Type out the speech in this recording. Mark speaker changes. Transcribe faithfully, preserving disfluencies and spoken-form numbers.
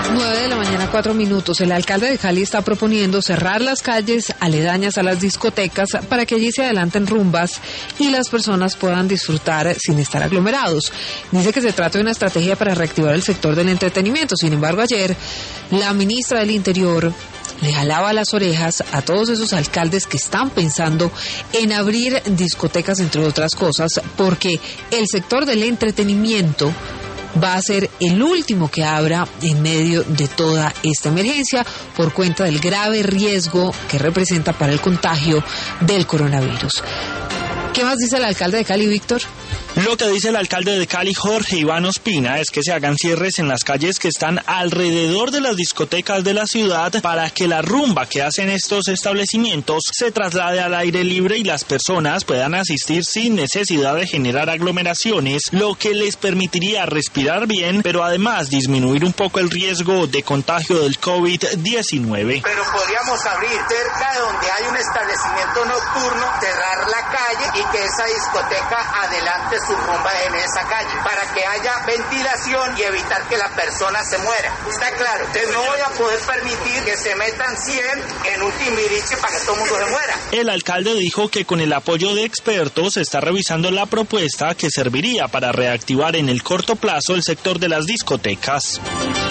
Speaker 1: nueve de la mañana, cuatro minutos. El alcalde de Cali está proponiendo cerrar las calles aledañas a las discotecas para que allí se adelanten rumbas y las personas puedan disfrutar sin estar aglomerados. Dice que se trata de una estrategia para reactivar el sector del entretenimiento. Sin embargo, ayer la ministra del Interior le jalaba las orejas a todos esos alcaldes que están pensando en abrir discotecas, entre otras cosas, porque el sector del entretenimiento va a ser el último que abra en medio de toda esta emergencia por cuenta del grave riesgo que representa para el contagio del coronavirus. ¿Qué más dice el alcalde de Cali, Víctor?
Speaker 2: Lo que dice el alcalde de Cali, Jorge Iván Ospina, es que se hagan cierres en las calles que están alrededor de las discotecas de la ciudad para que la rumba que hacen estos establecimientos se traslade al aire libre y las personas puedan asistir sin necesidad de generar aglomeraciones, lo que les permitiría respirar bien, pero además disminuir un poco el riesgo de contagio del COVID diecinueve.
Speaker 3: Pero podríamos abrir cerca de donde hay un establecimiento nocturno, cerrar la calle y que esa discoteca adelante su rumba en esa calle, para que haya ventilación y evitar que la persona se muera. Está claro, entonces no voy a poder permitir que se metan cien en un timbiriche para que todo el mundo se muera.
Speaker 2: El alcalde dijo que con el apoyo de expertos se está revisando la propuesta que serviría para reactivar en el corto plazo el sector de las discotecas.